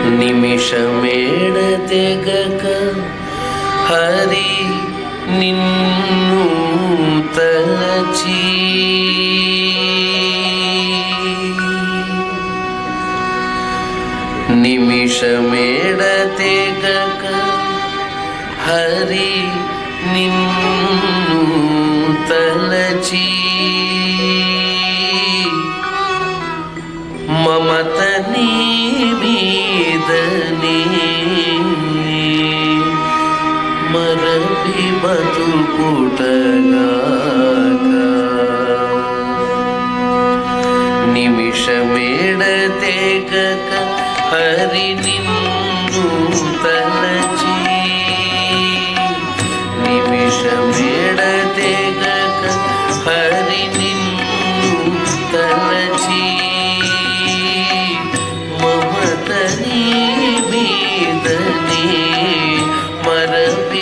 నిమిషమేడతెగక హరి నిన్ను తలచి నిమిషమేడతెగక హరి నిన్ను తలచి మమత నీ మీదనే మరపి బతుకుటగాక నిమిషమేడతెగక హరి నిన్ను తలచి నిమిషమేడతెగక హరి నిన్ను తలచి మమత నీ మీదనే మరపి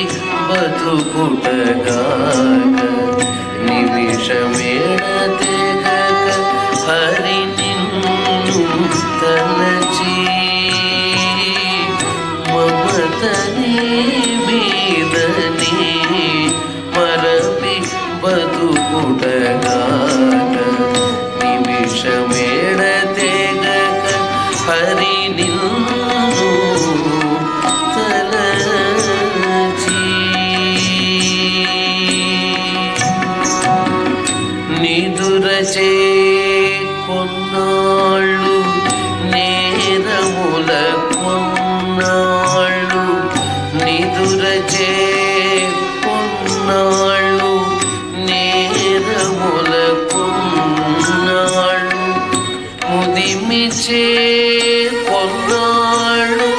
బతుకుటగాక నిమిషమేడతెగక హరి నిన్ను తలచి మమత నీ మీదనే మరపి బతుకుటగాక నిమిషమేడతెగక హరి నిన్ను తలచి నిదురచే కొన్నాళ్ళు నేరముల కొన్నాళ్ళు నిదురచే కొన్నాళ్ళు నేరముల కొన్నాళ్ళు ముదిమిచే కొన్నాళ్ళు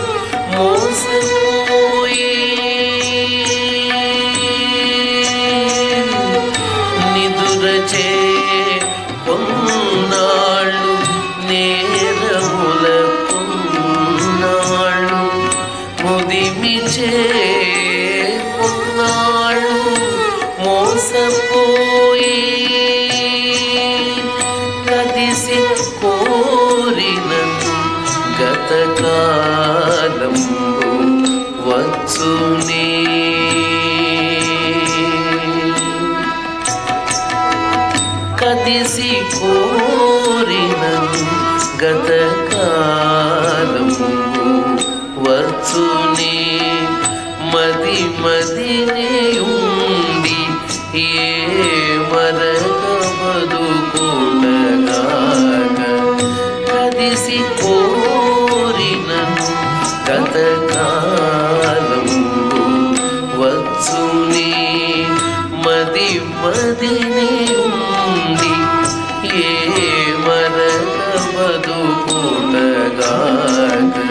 మోసపోయి నిదురచే కొన్నాళ్ళు నేరముల కొన్నాళ్ళు ముదిమిచే కొన్నాళ్ళు మోసపోయి కదిసి కోరినను గతకాలము వచ్చునే కదిసి కోరినను గతకాలము వచ్చునే మది మదినే ఉండి ఏ మరగవదు కూడగాక కదిసి కోరినను గతకాలము వచ్చునే మది మదినే ఉండి ఏ మరగవదు కూడగాక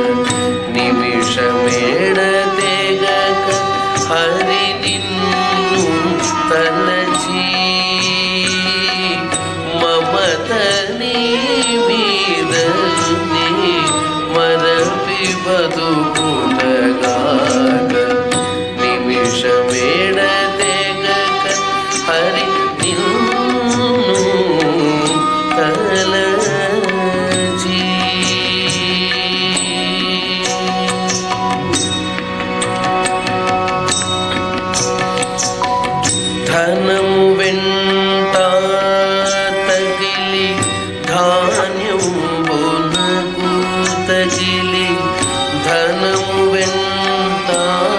నిమిషమేడతెగక హరి నిన్ను తలచి మమత నీ మీదనే మరపి బతుకుటగాక నిమిషమేడతెగక హరి నిన్ను తలచి ధనము వెంట తగిలి ధాన్యంబునకు తగిలి ధనము వెంట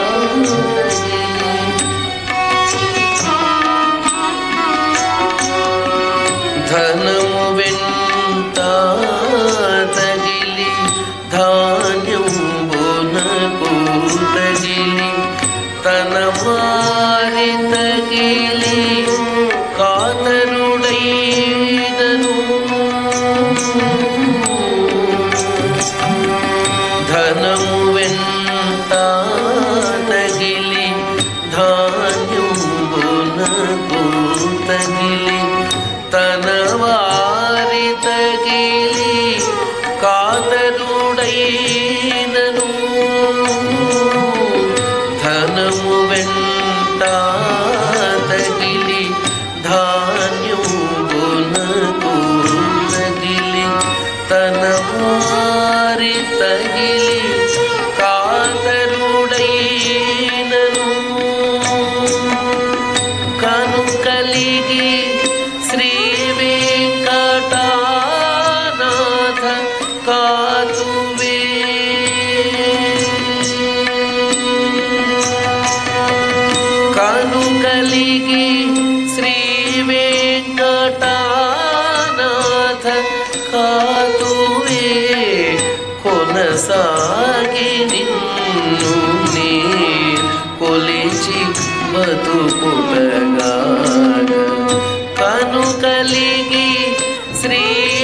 ధనము వెంట తగిలి ధాన్యంబునకు తగిలి తన వారి తగిలి కాతరుడైనను ధనము వెంట తగిలి ధాన్యంబునకు తగిలి తన వారి తగిలి కాతరుడైనను ధనము వెంట తగిలి ధాన్యంబునకు తగిలి తన వారి తగిలి కాతరుడైనను కను కలిగి శ్రీ వెంకటానాథ కాతువే కను కలిగి శ్రీ వెంకటానాథ కాతువే కొనసాగి నిన్ను నీ కొలిచి బతుకుటగా కను కలిగి శ్రీ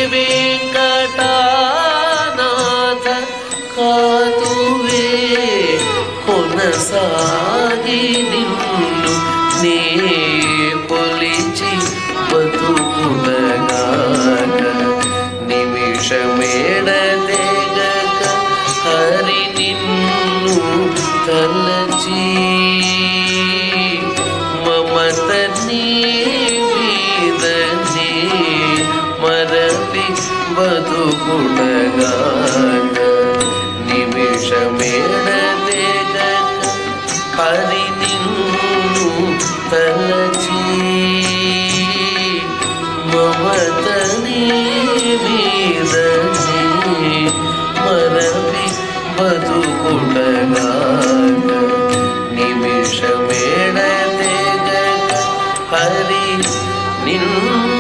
వెంకటానాథ కాతువే కొనసాగి నిన్ను నీ కొలిచి బతుకుటగా నిమిషమేడదెగక హరి నిన్ను తలచి మమత నీ మీదనే మరపి బతుకుటగా నిమిషమేడదెగక హరి నిన్ను తలచి మమత నీ మీదనే మరపి బతుకుటగా నిమిషమేడదెగక హరి నిన్ను